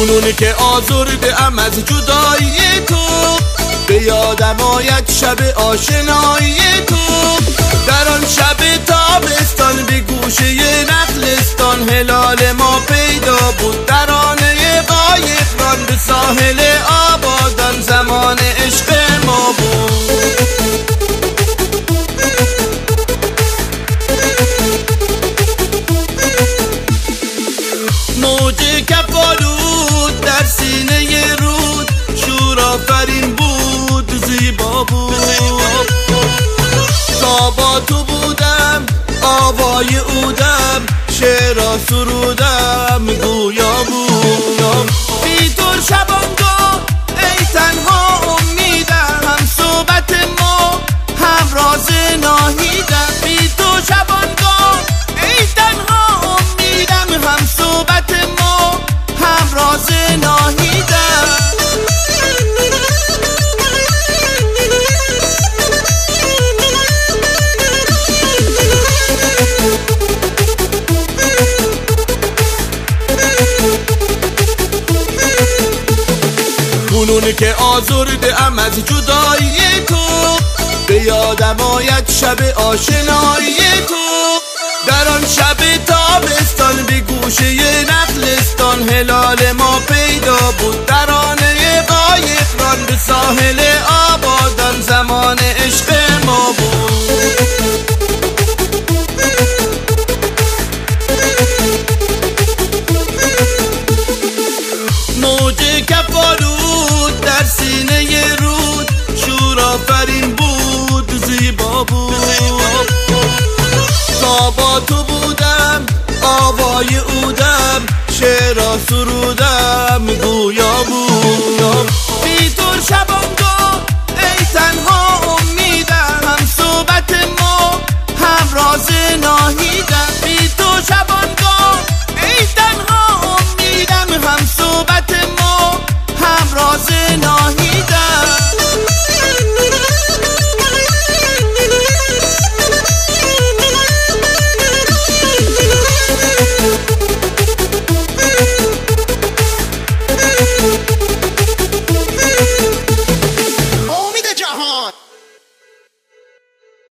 کنون که آزرده ام از جدایی تو، به یادم آید شب آشنایی تو. در آن شب تابستان به گوشه نخلستان، هلال ما پیدا بود ترانه قایقران، به ساحل آبادان زمان عشق ما بود. موج کفالود در سینه رود، شور آفرین بود زیبا بود. تا با تو بودم آوای اودم، شعرا سرودم گویا بود. بی تو شبانگاه ای تنها امیدم، هم صحبت ما هم راز ناهیدم. بی تو شبانگاه ای تنها امیدم، هم صحبت ما هم راز ناهیدم. کنون که آزرده ام از جدایی تو، به یادم آید شب آشنایی تو. در آن شب تابستان به گوشه نخلستان، هلال ما پیدا بود ترانه قایقران، به ساحل آبادان زمان عشق ما بود. موج کفالود در سینه رود، شور آفرین بود زیبا بود. تا با تو بودم آوای اودم، شعرا سرودم